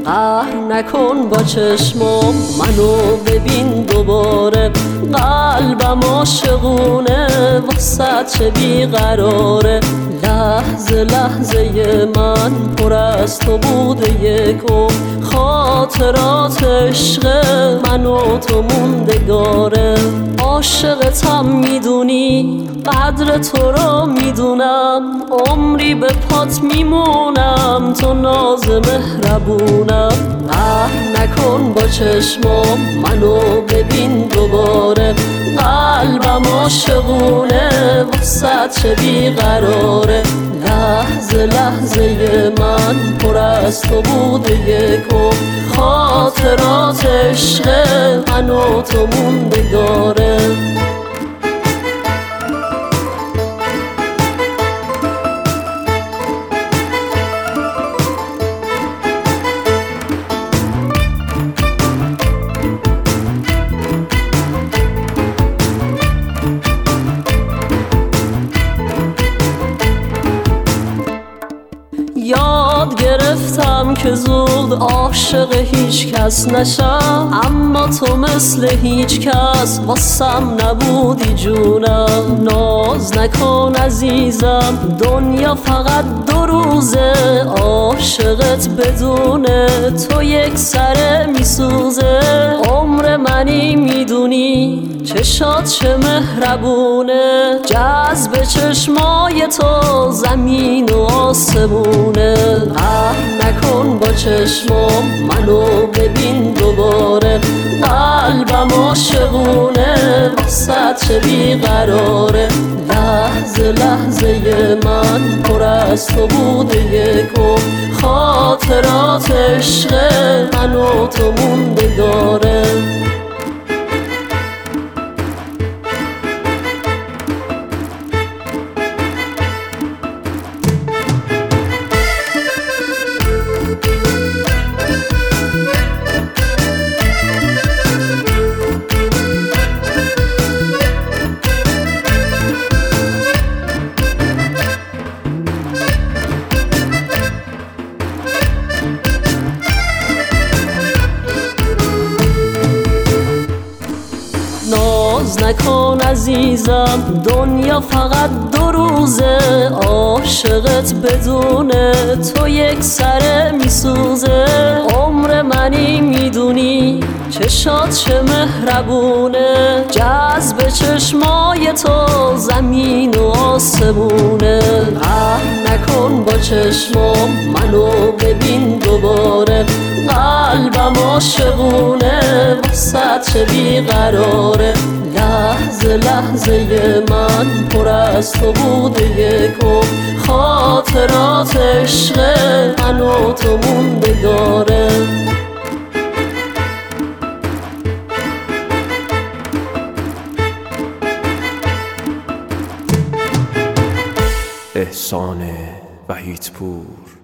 قهر نکن با چشمام، منو ببین دوباره. قلبم عاشقونه واسه چه بیقراره. لحظه لحظه من پر از تو بوده یک و خاطرات عشق من و تو موندگاره. عاشقتم میدونی، قدر تو رو میدونم، عمری به پات میمونم، تو ناز مهربونم. قهر نکن با چشمام، منو ببین دوباره. قلبم عاشقونه واسه چه بیقراره. لحظه لحظه من پر از تو بوده یک و خاطرات عشق من و تو موندگاره. یاد گرفتم که زود عاشق هیچ کس نشم، اما تو مثل هیچ کس واسم نبودی جونم. ناز نکن عزیزم، دنیا فقط 2 روزه، عاشقت بدونه تو یک سره میسوزه. عمر منی میدونی، چشات چه مهربونه، جذب چشمای تو زمین و آسمونه. قهر نکن با چشمام، منو ببین دوباره. قلبم عاشقونه واسه چه بیقراره. لحظه لحظه من پر از تو بوده یک و خاطرات عشق من و تو موندگاره. ناز نکن عزیزم، دنیا فقط 2 روزه، عاشقت بدونه تو یک سره میسوزه. عمر منی میدونی، چشات چه مهربونه، جذب چشمای تو زمین و آسمونه. قهر نکن با چشمام، منو ببین دوباره. قلبم عاشقونه واسه چه بیقراره. لحظه لحظه من پر از تو بوده یک و خاطرات عشق من و تو موندگاره. احسان وحیدپور.